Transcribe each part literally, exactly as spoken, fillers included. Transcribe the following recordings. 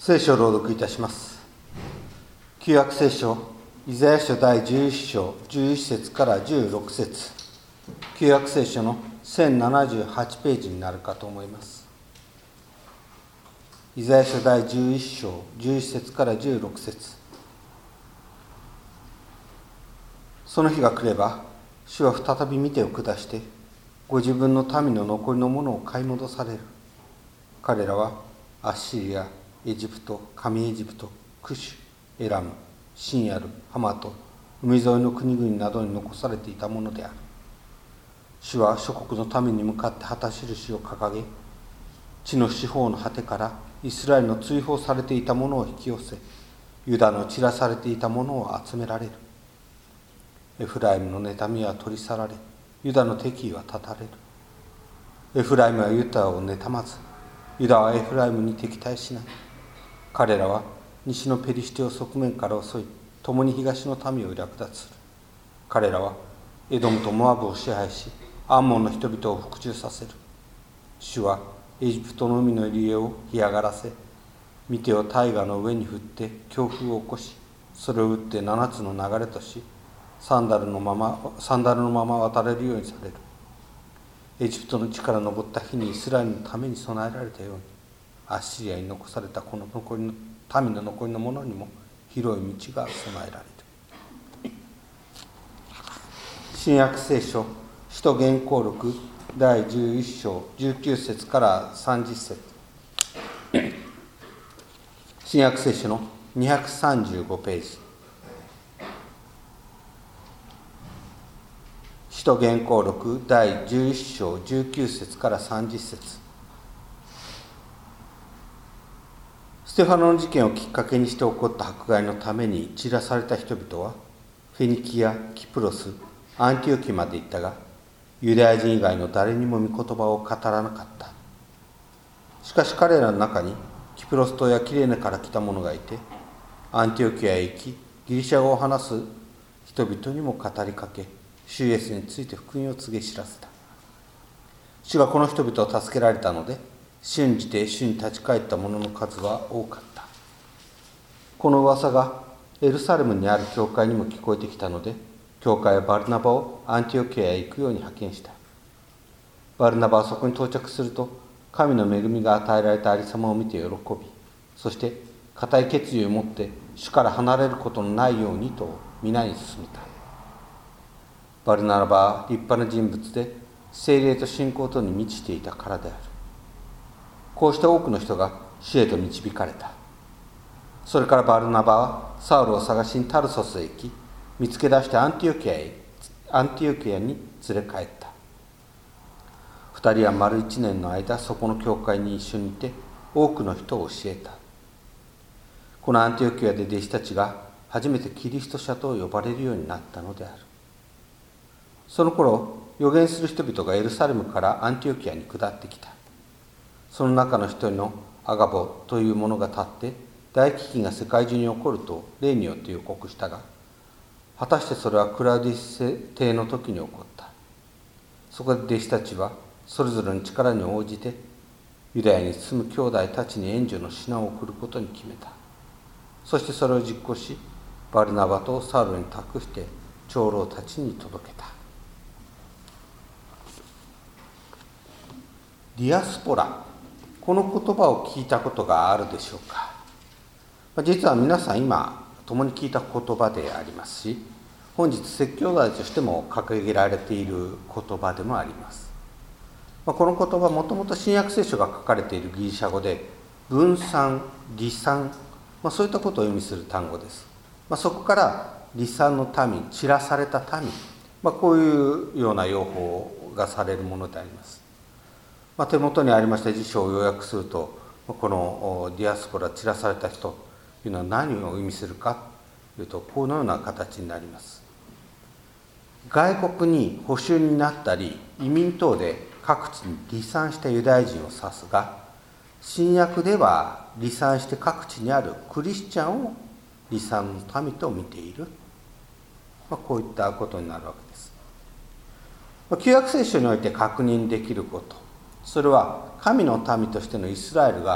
聖書を朗読いたします。旧約聖書イザヤ書だいじゅういっ章じゅういち節からじゅうろく節、旧約聖書のせんななじゅうはちページになるかと思います。イザヤ書だいじゅういっ章じゅういち節からじゅうろく節。その日が来れば、主は再び御手を下してご自分の民の残りのものを買い戻される。彼らはアッシリア、エジプト、上エジプト、クシュ、エラム、シンヤル、ハマト、海沿いの国々などに残されていたものである。主は諸国の民に向かって旗印を掲げ、地の四方の果てからイスラエルの追放されていたものを引き寄せ、ユダの散らされていたものを集められる。エフライムの妬みは取り去られ、ユダの敵意は断たれる。エフライムはユダを妬まず、ユダはエフライムに敵対しない。彼らは西のペリシテを側面から襲い、共に東の民を略奪する。彼らはエドムとモアブを支配し、アンモンの人々を服従させる。主はエジプトの海の入り江を干上がらせ、御手を大河の上に振って強風を起こし、それを打って七つの流れとし、サンダルのままサンダルのまま渡れるようにされる。エジプトの地から昇った日にイスラエルのために備えられたように、アッシリアに残されたこの残りの民の残りの者にも広い道が備えられる。新約聖書使徒言行録だいじゅういっ章じゅうきゅう節からさんじゅう節、新約聖書のにひゃくさんじゅうごページ、使徒言行録だいじゅういっ章じゅうきゅう節からさんじゅう節。ステファノの事件をきっかけにして起こった迫害のために散らされた人々は、フェニキア、キプロス、アンティオキまで行ったが、ユダヤ人以外の誰にも御言葉を語らなかった。しかし彼らの中にキプロス島やキレネから来た者がいて、アンティオキアへ行き、ギリシャ語を話す人々にも語りかけ、主イエスについて福音を告げ知らせた。主がこの人々を助けられたので、信じて主に立ち返った者の数は多かった。この噂がエルサレムにある教会にも聞こえてきたので、教会はバルナバをアンティオキアへ行くように派遣した。バルナバはそこに到着すると、神の恵みが与えられたありさまを見て喜び、そして固い決意を持って主から離れることのないようにと皆に勧めた。バルナバは立派な人物で、聖霊と信仰とに満ちていたからである。こうして多くの人が主へと導かれた。それからバルナバはサウルを探しにタルソスへ行き、見つけ出してアンティオキアへアンティオキアに連れ帰った。二人は丸一年の間、そこの教会に一緒にいて多くの人を教えた。このアンティオキアで弟子たちが初めてキリスト者と呼ばれるようになったのである。その頃、預言する人々がエルサレムからアンティオキアに下ってきた。その中の一人のアガボという者が立って、大飢饉が世界中に起こると例によって予告したが、果たしてそれはクラウディス帝の時に起こった。そこで弟子たちはそれぞれの力に応じて、ユダヤに住む兄弟たちに援助の品を送ることに決めた。そしてそれを実行し、バルナバとサウルに託して長老たちに届けた。ディアスポラ、この言葉を聞いたことがあるでしょうか。実は皆さん今共に聞いた言葉でありますし、本日説教題としても掲げられている言葉でもあります。この言葉、もともと新約聖書が書かれているギリシャ語で分散、離散、まあ、そういったことを意味する単語です。まあ、そこから離散の民、散らされた民、まあ、こういうような用法がされるものであります。まあ、手元にありました辞書を要約すると、このディアスポラ、散らされた人というのは何を意味するかというと、このような形になります。外国に捕囚になったり移民等で各地に離散したユダヤ人を指すが、新約では離散して各地にあるクリスチャンを離散の民と見ている、まあ、こういったことになるわけです。旧約聖書において確認できること、それは神の民としてのイスラエルが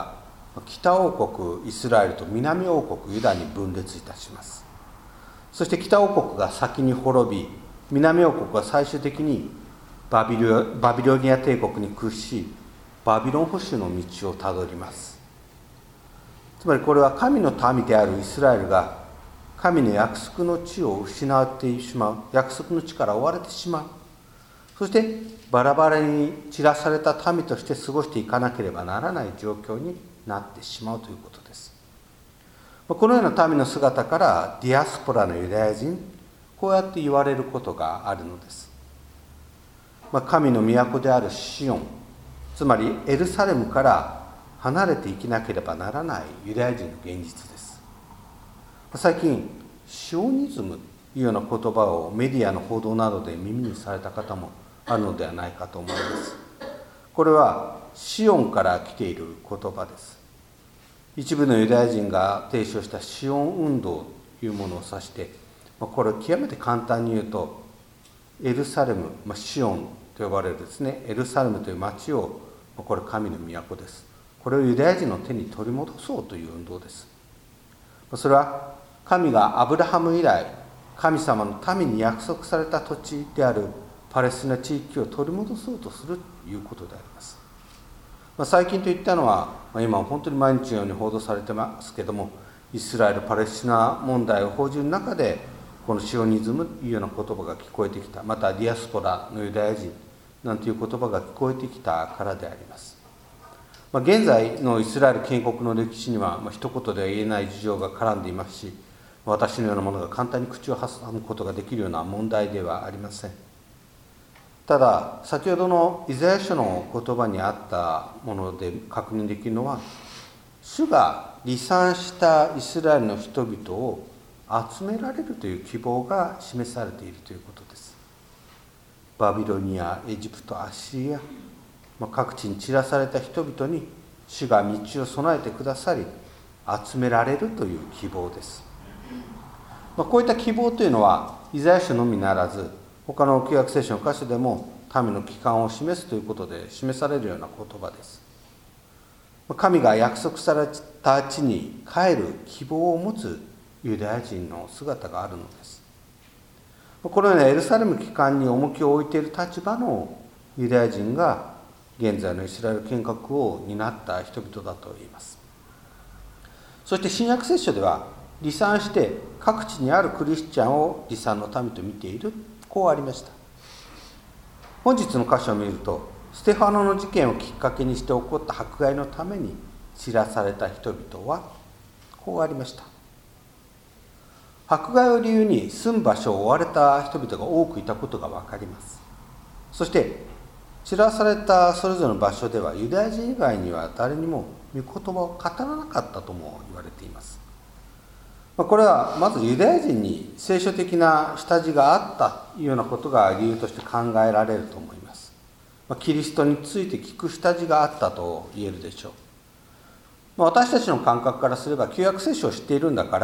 北王国イスラエルと南王国ユダに分裂いたします。そして北王国が先に滅び、南王国は最終的にバビロバビロニア帝国に屈し、バビロン捕囚の道をたどります。つまりこれは神の民であるイスラエルが神の約束の地を失ってしまう、約束の地から追われてしまう、そしてバラバラに散らされた民として過ごしていかなければならない状況になってしまうということです。このような民の姿からディアスポラのユダヤ人、こうやって言われることがあるのです。神の都であるシオン、つまりエルサレムから離れて生きなければならないユダヤ人の現実です。最近シオニズムというような言葉をメディアの報道などで耳にされた方もあるのではないかと思います。これはシオンから来ている言葉です。一部のユダヤ人が提唱したシオン運動というものを指して、これを極めて簡単に言うと、エルサレム、シオンと呼ばれるですね、エルサレムという町を、これ神の都です。これをユダヤ人の手に取り戻そうという運動です。それは神がアブラハム以来、神様の民に約束された土地であるパレスチナ地域を取り戻そうとするということであります。最近といったのは、今本当に毎日のように報道されてますけれども、イスラエル・パレスチナ問題を報じる中で、このシオニズムというような言葉が聞こえてきた、またディアスポラのユダヤ人なんていう言葉が聞こえてきたからであります。現在のイスラエル建国の歴史には、一言では言えない事情が絡んでいますし、私のようなものが簡単に口を挟むことができるような問題ではありません。ただ、先ほどのイザヤ書の言葉にあったもので確認できるのは、主が離散したイスラエルの人々を集められるという希望が示されているということです。バビロニア、エジプト、アッシリア、各地に散らされた人々に主が道を備えてくださり、集められるという希望です。こういった希望というのは、イザヤ書のみならず、他の旧約聖書の箇所でも民の帰還を示すということで示されるような言葉です。神が約束された地に帰る希望を持つユダヤ人の姿があるのです。このようなエルサレム帰還に重きを置いている立場のユダヤ人が現在のイスラエル建国を担った人々だと言います。そして新約聖書では、離散して各地にあるクリスチャンを離散の民と見ている、こうありました。本日の箇所を見ると、ステファノの事件をきっかけにして起こった迫害のために散らされた人々はこうありました。迫害を理由に住む場所を追われた人々が多くいたことが分かります。そして散らされたそれぞれの場所では、ユダヤ人以外には誰にも御言葉を語らなかったとも言われています。これはまずユダヤ人に聖書的な下地があったというようなことが理由として考えられると思います。キリストについて聞く下地があったと言えるでしょう。私たちの感覚からすれば、旧約聖書を知っているんだから、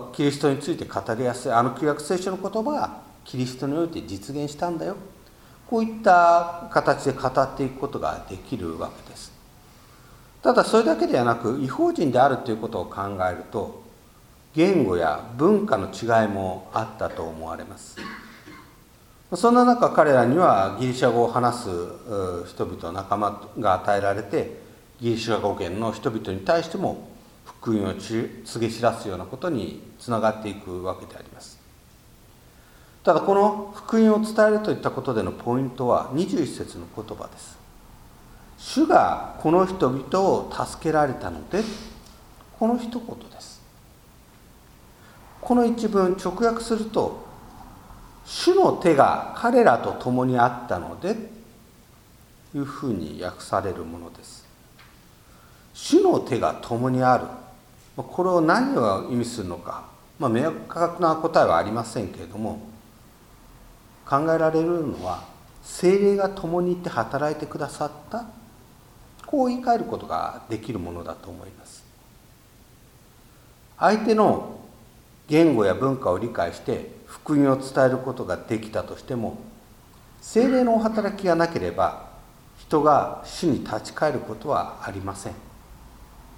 キリストについて語りやすい、あの旧約聖書の言葉がキリストにおいて実現したんだよ、こういった形で語っていくことができるわけです。ただそれだけではなく、異邦人であるということを考えると、言語や文化の違いもあったと思われます。そんな中、彼らにはギリシャ語を話す人々、仲間が与えられて、ギリシャ語圏の人々に対しても福音を告げ知らすようなことにつながっていくわけであります。ただ、この福音を伝えるといったことでのポイントはにじゅういっ節の言葉です。主がこの人々を助けられたので、この一言です。この一文、直訳すると、主の手が彼らと共にあったのでというふうに訳されるものです。主の手が共にある、これを何を意味するのか、まあ、明確な答えはありませんけれども、考えられるのは、聖霊が共にいて働いてくださった、こう言い換えることができるものだと思います。相手の言語や文化を理解して福音を伝えることができたとしても、聖霊のお働きがなければ人が主に立ち返ることはありません。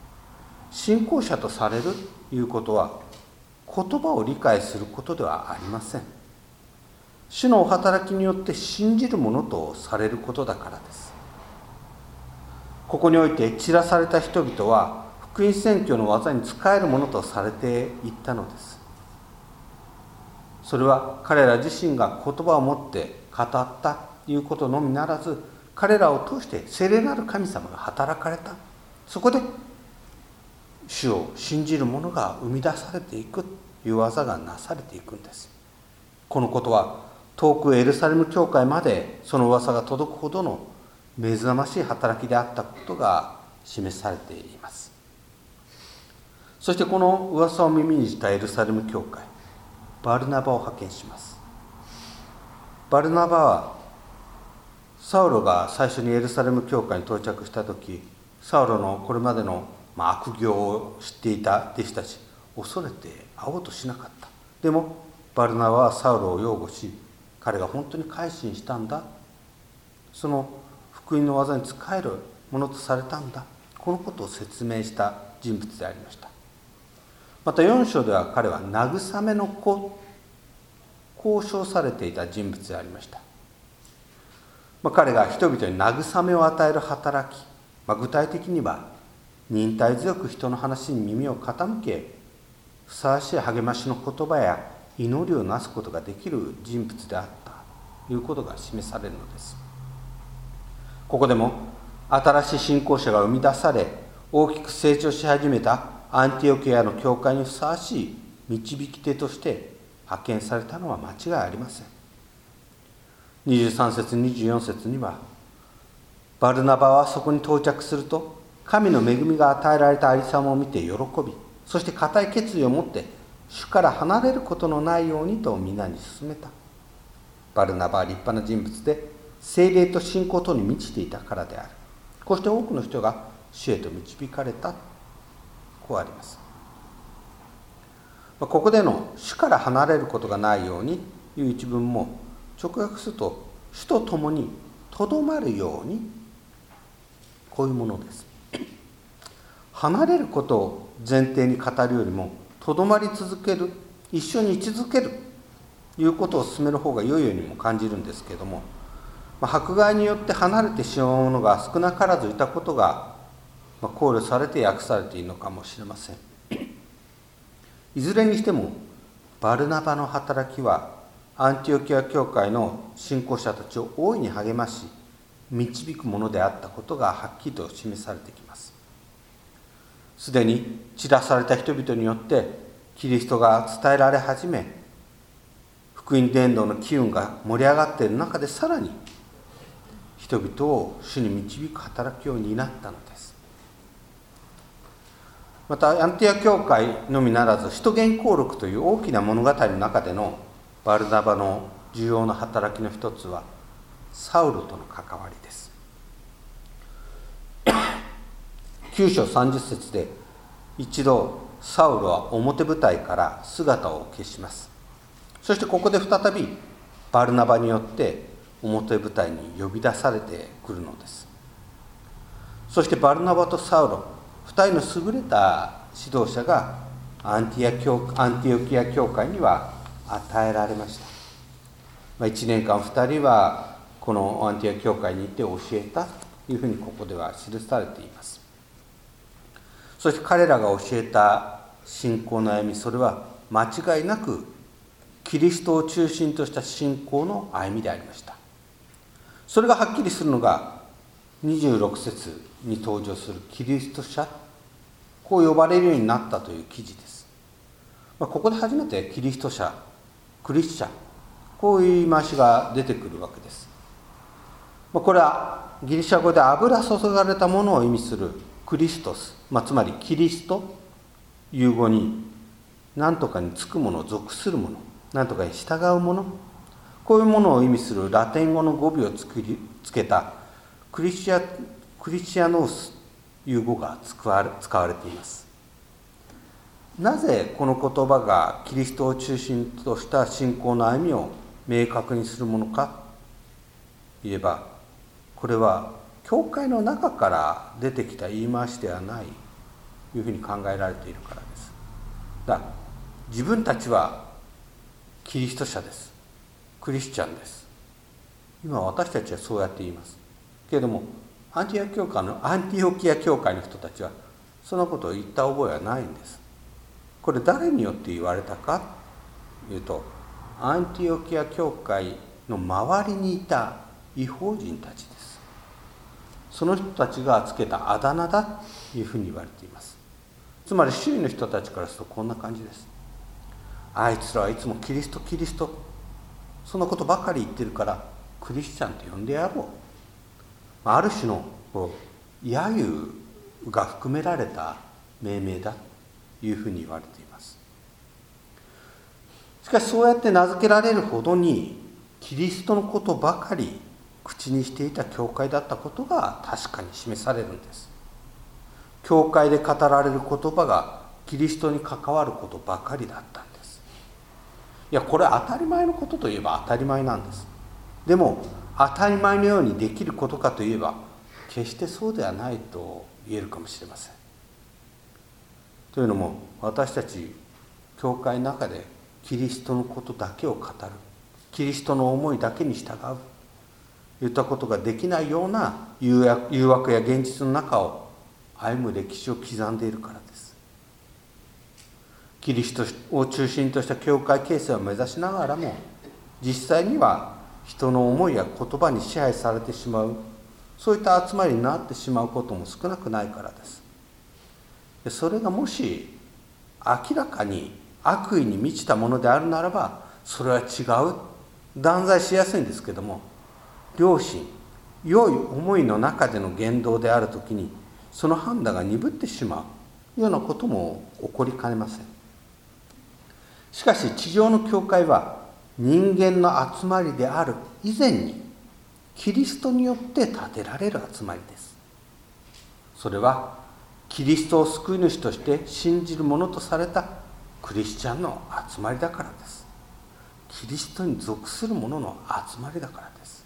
信仰者とされるということは、言葉を理解することではありません。主のお働きによって信じるものとされることだからです。ここにおいて散らされた人々は福音宣教の技に仕えるものとされていったのです。それは彼ら自身が言葉を持って語ったということのみならず、彼らを通して聖霊なる神様が働かれた。そこで主を信じる者が生み出されていくという技がなされていくんです。このことは遠くエルサレム教会までその噂が届くほどの目覚ましい働きであったことが示されています。そしてこの噂を耳にしたエルサレム教会、バルナバを派遣します。バルナバはサウロが最初にエルサレム教会に到着した時、サウロのこれまでの悪行を知っていた弟子たち、恐れて会おうとしなかった。でもバルナバはサウロを擁護し、彼が本当に改心したんだ、その福音の技に仕えるものとされたんだ、このことを説明した人物でありました。またよん章では彼は慰めの子、こう称されていた人物でありました。まあ、彼が人々に慰めを与える働き、まあ、具体的には忍耐強く人の話に耳を傾け、ふさわしい励ましの言葉や祈りをなすことができる人物であったということが示されるのです。ここでも新しい信仰者が生み出され、大きく成長し始めたアンティオキアの教会にふさわしい導き手として派遣されたのは間違いありません。にじゅうさん節にじゅうよん節には、バルナバはそこに到着すると、神の恵みが与えられたありさまを見て喜び、そして固い決意を持って主から離れることのないようにと皆に勧めた。バルナバは立派な人物で、聖霊と信仰とに満ちていたからである。こうして多くの人が主へと導かれた。こうあります。ここでの主から離れることがないようにという一文も直訳すると、主と共にとどまるように、こういうものです。離れることを前提に語るよりも、とどまり続ける、一緒に位置づけるということを進める方が良いようにも感じるんですけれども、迫害によって離れてしまうものが少なからずいたことが考慮されて訳されているのかもしれません。いずれにしてもバルナバの働きはアンティオキア教会の信仰者たちを大いに励まし導くものであったことがはっきりと示されてきます。すでに散らされた人々によってキリストが伝えられ始め、福音伝道の機運が盛り上がっている中で、さらに人々を主に導く働きを担ったのです。またアンティオ教会のみならず、使徒言行録という大きな物語の中でのバルナバの重要な働きの一つはサウルとの関わりです。きゅう章さんじゅっ節で、一度サウルは表舞台から姿を消します。そしてここで再びバルナバによって表舞台に呼び出されてくるのです。そしてバルナバとサウロ、二人の優れた指導者がアンティア教アンティオキア教会には与えられました。まあ、いちねんかん二人はこのアンティア教会に行って教えたというふうにここでは記されています。そして彼らが教えた信仰の歩み、それは間違いなくキリストを中心とした信仰の歩みでありました。それがはっきりするのがにじゅうろく節に登場するキリスト者、こう呼ばれるようになったという記事です。まあ、ここで初めてキリスト者、クリスチャン、こういう言い回しが出てくるわけです。まあ、これはギリシャ語で油注がれたものを意味するクリストス、まあ、つまりキリストいう語に何とかにつくもの、属するもの、何とかに従うもの、こういうものを意味するラテン語の語尾をつくりつけたクリシアクリシアノースという語が使われ、使われています。なぜこの言葉がキリストを中心とした信仰の歩みを明確にするものかといえば、これは教会の中から出てきた言い回しではない、 いうふうに考えられているからです。だから自分たちはキリスト者です、クリスチャンです。今私たちはそうやって言いますけれども、アンティオキ教会のアンティオキア教会の人たちはそんなことを言った覚えはないんです。これ誰によって言われたかというと、アンティオキア教会の周りにいた異邦人たちです。その人たちがつけたあだ名だというふうに言われています。つまり周囲の人たちからするとこんな感じです。あいつらはいつもキリストキリスト、そんなことばかり言ってるからクリスチャンと呼んでやろう。ある種のこう揶揄が含められた命名だというふうに言われています。しかしそうやって名付けられるほどにキリストのことばかり口にしていた教会だったことが確かに示されるんです。教会で語られる言葉がキリストに関わることばかりだったんです。いや、これ当たり前のことといえば当たり前なんです。でも当たり前のようにできることかといえば決してそうではないと言えるかもしれません。というのも、私たち教会の中でキリストのことだけを語る、キリストの思いだけに従うといったことができないような誘惑や現実の中を歩む歴史を刻んでいるからです。キリストを中心とした教会形成を目指しながらも、実際には人の思いや言葉に支配されてしまう、そういった集まりになってしまうことも少なくないからです。それがもし明らかに悪意に満ちたものであるならば、それは違う、断罪しやすいんですけども、良心、良い思いの中での言動であるときに、その判断が鈍ってしまうようなことも起こりかねません。しかし地上の教会は人間の集まりである以前にキリストによって建てられる集まりです。それはキリストを救い主として信じるものとされたクリスチャンの集まりだからです。キリストに属する者の集まりだからです。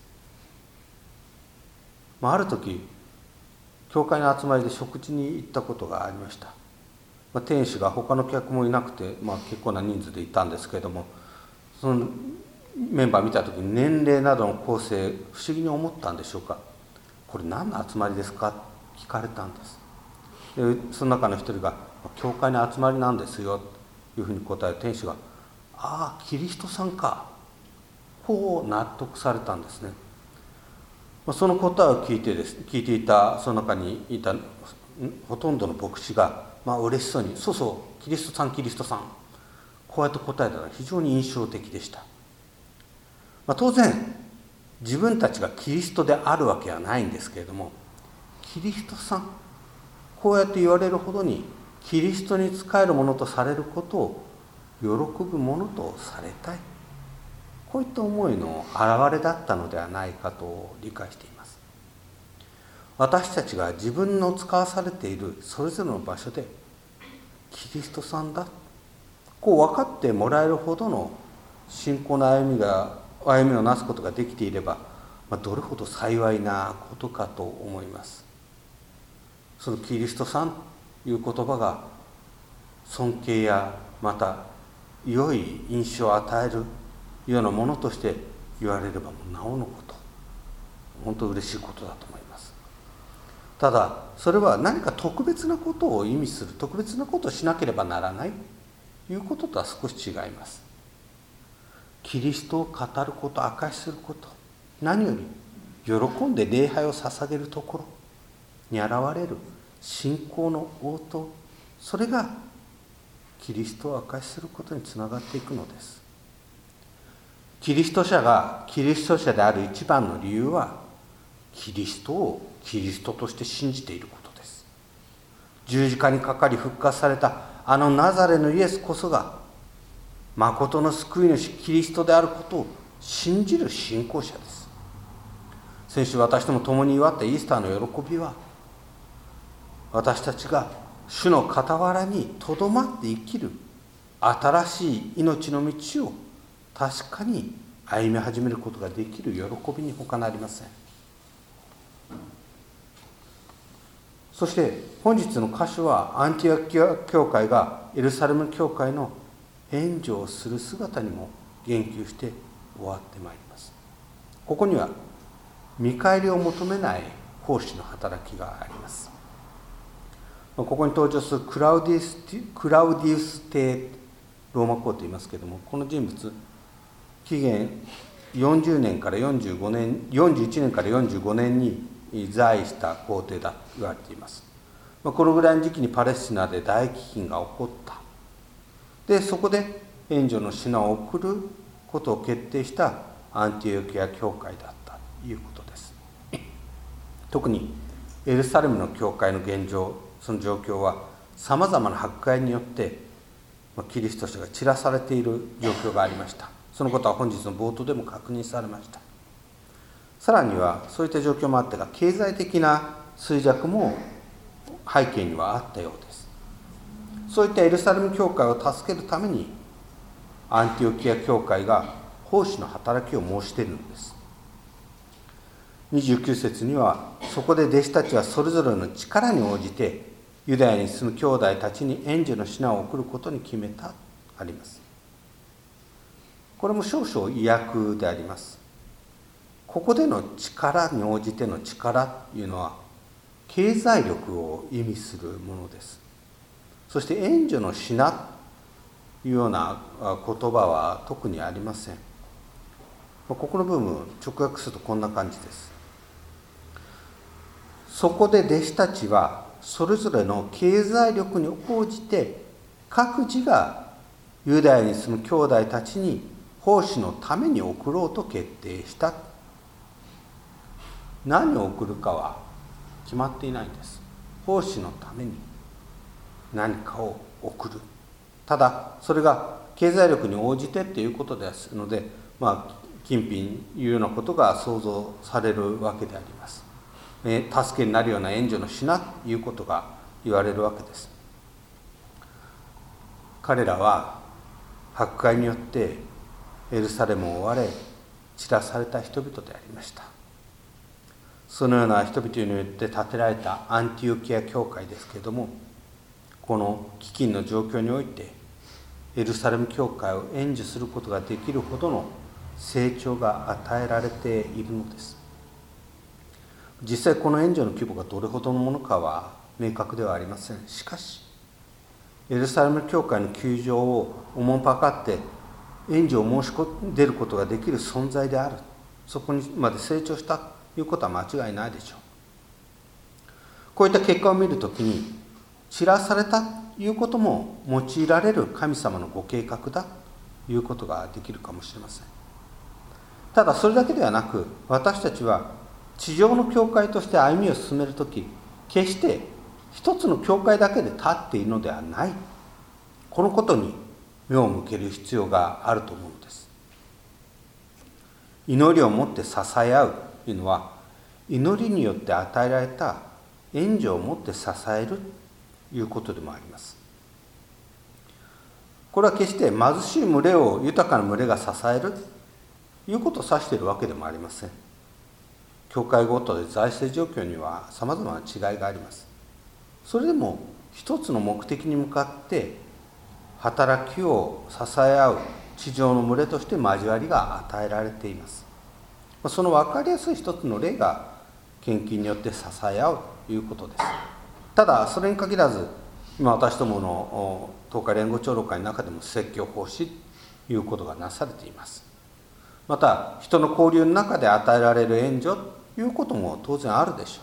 まあ、ある時教会の集まりで食事に行ったことがありました。まあ、店主が他の客もいなくて、まあ、結構な人数で行ったんですけれども、そのメンバー見た時に年齢などの構成不思議に思ったんでしょうか。これ何の集まりですか聞かれたんです。でその中の一人が教会の集まりなんですよというふうに答え、店主がああキリストさんか、こう納得されたんですね。その答えを聞いてです、聞いていたその中にいたほとんどの牧師が、まあ嬉しそうに、そうそうキリストさんキリストさん、こうやって答えたのが非常に印象的でした。まあ、当然自分たちがキリストであるわけはないんですけれども、キリストさん、こうやって言われるほどにキリストに仕えるものとされることを喜ぶものとされたい、こういった思いの表れだったのではないかと理解しています。私たちが自分の使わされているそれぞれの場所でキリストさんだ、こう分かってもらえるほどの信仰の歩みが歩みをなすことができていれば、まあ、どれほど幸いなことかと思います。そのキリストさんという言葉が尊敬やまた良い印象を与えるようなものとして言われればもうなおのこと、本当嬉しいことだと思います。ただそれは何か特別なことを意味する、特別なことをしなければならないということとは少し違います。キリストを語ること、証しすること、何より喜んで礼拝を捧げるところに現れる信仰の応答、それがキリストを証しすることにつながっていくのです。キリスト者がキリスト者である一番の理由は、キリストをキリストとして信じていることです。十字架にかかり復活されたあのナザレのイエスこそが誠の救い主キリストであることを信じる信仰者です。先週私とも共に祝ったイースターの喜びは、私たちが主の傍らにとどまって生きる新しい命の道を確かに歩み始めることができる喜びに他なりません。 そして本日の箇所はアンティオキア教会がエルサレム教会の援助をする姿にも言及して終わってまいります。ここには見返りを求めない奉仕の働きがあります。ここに登場するクラウディウス、クラウディウス帝ローマ皇と言いますけれども、この人物、紀元よんじゅうねんからよんじゅうごねん、よんじゅういちねんからよんじゅうごねんに在位した皇帝だと言われています。このぐらいの時期にパレスチナで大飢饉が起こった。で、そこで援助の品を送ることを決定したアンティオキア教会だったということです。特にエルサレムの教会の現状、その状況はさまざまな迫害によってキリスト者が散らされている状況がありました。そのことは本日の冒頭でも確認されました。さらにはそういった状況もあってが、経済的な衰弱も背景にはあったようです。そういったエルサレム教会を助けるためにアンティオキア教会が奉仕の働きを申しているのです。にじゅうきゅう節には、そこで弟子たちはそれぞれの力に応じてユダヤに住む兄弟たちに援助の品を送ることに決めたとあります。これも少々意訳であります。ここでの力に応じての力というのは経済力を意味するものです。そして援助の品というような言葉は特にありません。ここの部分直訳するとこんな感じです。そこで弟子たちはそれぞれの経済力に応じて各自がユダヤに住む兄弟たちに奉仕のために送ろうと決定した。何を送るかは決まっていないんです。奉仕のために何かを送る。ただそれが経済力に応じてっていうことですので、まあ金品いうようなことが想像されるわけであります。え助けになるような援助の品ということが言われるわけです。彼らは迫害によってエルサレムを追われ散らされた人々でありました。そのような人々によって建てられたアンティオキア教会ですけれども、この飢饉の状況においてエルサレム教会を援助することができるほどの成長が与えられているのです。実際この援助の規模がどれほどのものかは明確ではありません。しかしエルサレム教会の窮状をおもんぱかって援助を申し出ることができる存在である、そこにまで成長したということは間違いないでしょう。こういった結果を見るときに散らされたということも用いられる神様のご計画だということができるかもしれません。ただそれだけではなく、私たちは地上の教会として歩みを進めるとき、決して一つの教会だけで立っているのではない、このことに目を向ける必要があると思うのです。祈りをもって支え合うというのは、祈りによって与えられた援助をもって支えるということでもあります。これは決して貧しい群れを豊かな群れが支えるということを指しているわけでもありません。教会ごとで財政状況にはさまざまな違いがあります。それでも一つの目的に向かって働きを支え合う地上の群れとして交わりが与えられています。その分かりやすい一つの例が献金によって支え合うということです。ただそれに限らず、今私どもの東海連合長老会の中でも説教奉仕ということがなされています。また人の交流の中で与えられる援助ということも当然あるでしょう。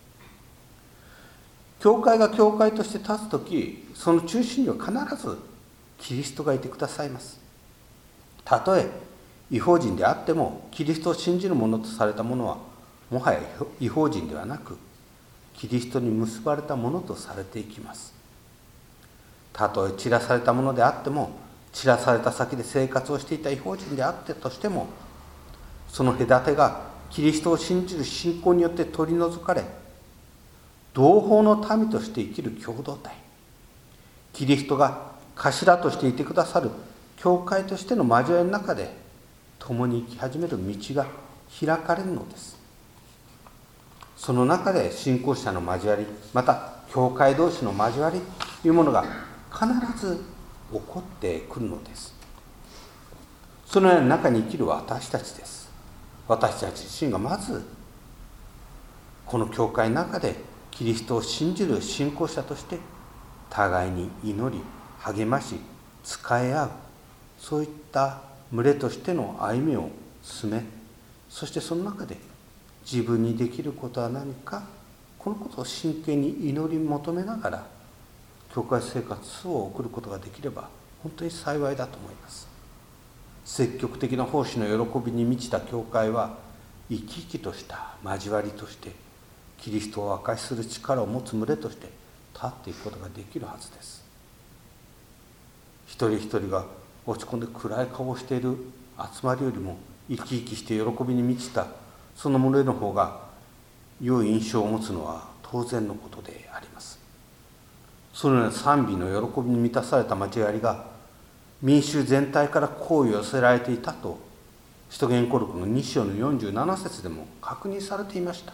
教会が教会として立つとき、その中心には必ずキリストがいてくださいます。たとえ異邦人であっても、キリストを信じるものとされたものはもはや異邦人ではなく、キリストに結ばれたものとされていきます。たとえ散らされたものであっても、散らされた先で生活をしていた異邦人であってとしても、その隔てがキリストを信じる信仰によって取り除かれ、同胞の民として生きる共同体、キリストが頭としていてくださる教会としての交わりの中で共に生き始める道が開かれるのです。 その中で信仰者の交わり、また教会同士の交わりというものが必ず起こってくるのです。そのような中に生きる私たちです。私たち自身がまずこの教会の中でキリストを信じる信仰者として互いに祈り励まし仕え合う、そういった群れとしての歩みを進め、そしてその中で自分にできることは何か、このことを真剣に祈り求めながら教会生活を送ることができれば本当に幸いだと思います。積極的な奉仕の喜びに満ちた教会は生き生きとした交わりとしてキリストを証しする力を持つ群れとして立っていくことができるはずです。一人一人が落ち込んで暗い顔をしている集まりよりも生き生きして喜びに満ちたその群れの方が良い印象を持つのは当然のことであります。そのような賛美の喜びに満たされた交わりが民衆全体から好意を寄せられていたと使徒言行録のに章のよんじゅうなな節でも確認されていました。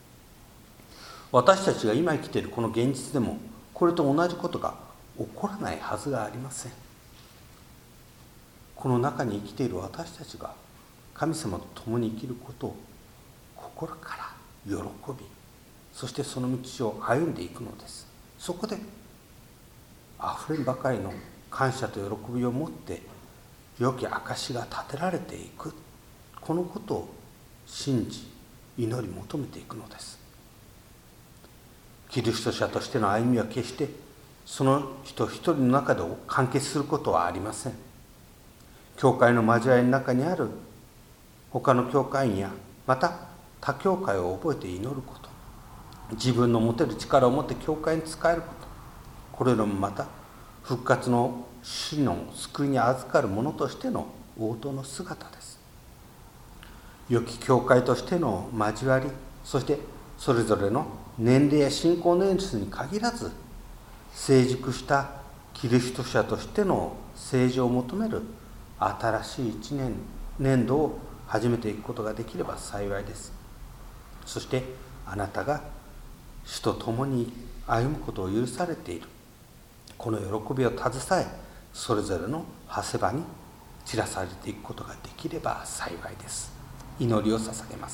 私たちが今生きているこの現実でもこれと同じことが起こらないはずがありません。この中に生きている私たちが神様と共に生きることを心から喜び、そしてその道を歩んでいくのです。そこであふれんばかりの感謝と喜びを持って良き証が立てられていく、このことを信じ祈り求めていくのです。キリスト者としての歩みは決してその人一人の中で完結することはありません。教会の交わりの中にある他の教会員やまた他教会を覚えて祈ること、自分の持てる力を持って教会に仕えること、これらもまた復活の死の救いに預かる者としての応答の姿です。良き教会としての交わり、そしてそれぞれの年齢や信仰年数に限らず成熟したキリスト者としての成長を求める新しい一年年度を始めていくことができれば幸いです。そしてあなたが主と共に歩むことを許されているこの喜びを携え、それぞれの長谷場に散らされていくことができれば幸いです。祈りを捧げます。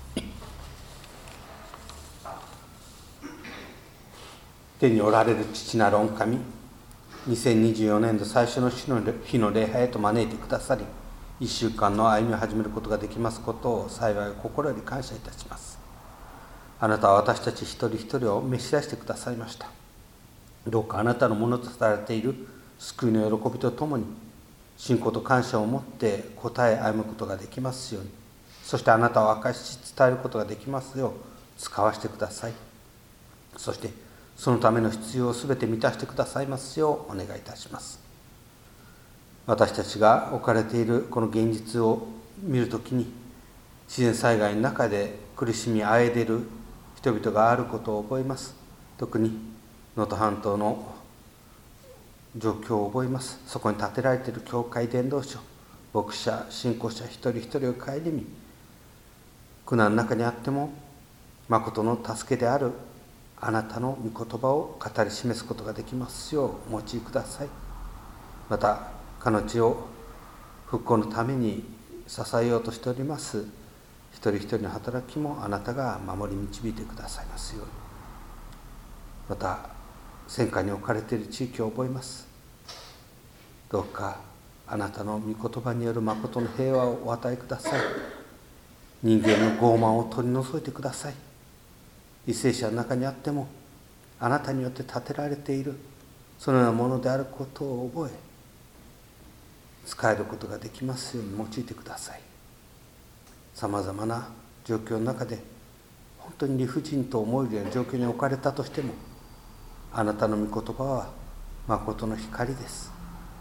天におられる父なる御神、にせんにじゅうよねん度最初の主の日の礼拝へと招いてくださり、いっしゅうかんの歩みを始めることができますことを幸い心より感謝いたします。あなたは私たち一人一人を召し出してくださいました。どうかあなたのものとされている救いの喜びとともに信仰と感謝を持って答え歩むことができますように、そしてあなたを明かし伝えることができますよう使わせてください。そしてそのための必要をすべて満たしてくださいますようお願いいたします。私たちが置かれているこの現実を見るときに、自然災害の中で苦しみあえでいる人々があることを覚えます。特に能登半島の状況を覚えます。そこに建てられている教会伝道所、牧者、信仰者一人一人を顧み、苦難の中にあっても誠の助けであるあなたの御言葉を語り示すことができますようお用いください。また彼女を復興のために支えようとしております一人一人の働きもあなたが守り導いてくださいますように。また戦火に置かれている地域を覚えます。どうかあなたの御言葉による誠の平和をお与えください。人間の傲慢を取り除いてください。為政者の中にあってもあなたによって建てられているそのようなものであることを覚え、使えることができますように用いてください。さまざまな状況の中で本当に理不尽と思えるような状況に置かれたとしても、あなたの御言葉は誠の光です。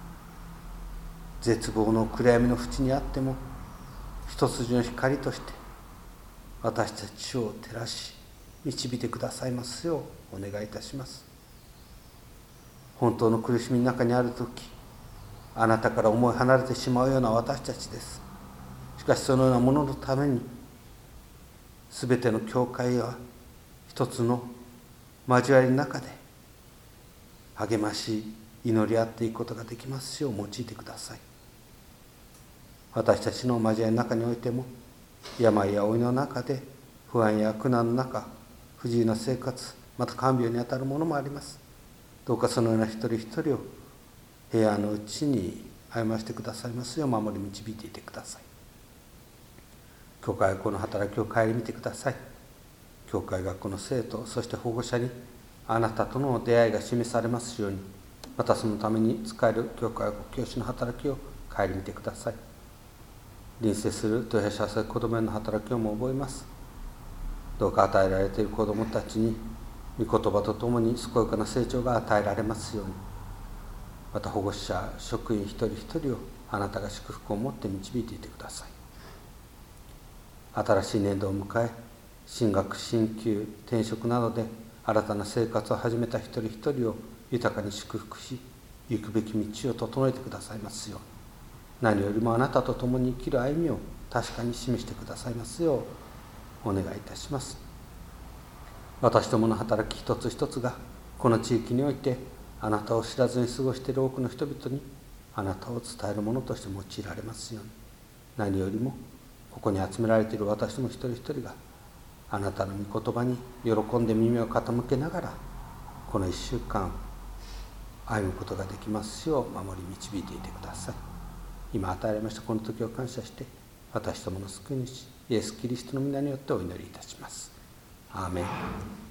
絶望の暗闇の淵にあっても一筋の光として私たちを照らし導いてくださいますようお願いいたします。本当の苦しみの中にあるとき、あなたから思い離れてしまうような私たちです。しかしそのようなもののためにすべての教会は一つの交わりの中で励まし祈り合っていくことができますよう用いてください。私たちの交わりの中においても、病や老いの中で不安や苦難の中、不自由な生活、また看病にあたるものもあります。どうかそのような一人一人を平安のうちに歩ませてくださいますよう守り導いていてください。教会学校の働きを顧みてください。教会学校の生徒、そして保護者にあなたとの出会いが示されますように、またそのために使える教会学校教師の働きを顧みてください。隣接する豊橋朝子どもへの働きをも覚えます。どうか与えられている子どもたちに御言葉とともに健やかな成長が与えられますように、また保護者職員一人一人をあなたが祝福を持って導いていてください。新しい年度を迎え、進学進級転職などで新たな生活を始めた一人一人を豊かに祝福し、行くべき道を整えてくださいますように、何よりもあなたと共に生きる歩みを確かに示してくださいますようお願いいたします。私どもの働き一つ一つがこの地域においてあなたを知らずに過ごしている多くの人々にあなたを伝えるものとして用いられますように、何よりもここに集められている私ども一人一人があなたの御言葉に喜んで耳を傾けながらこの一週間歩むことができますよう守り導いていてください。今与えられましたこの時を感謝して、私どもの救い主イエス・キリストの皆によってお祈りいたします。アーメン。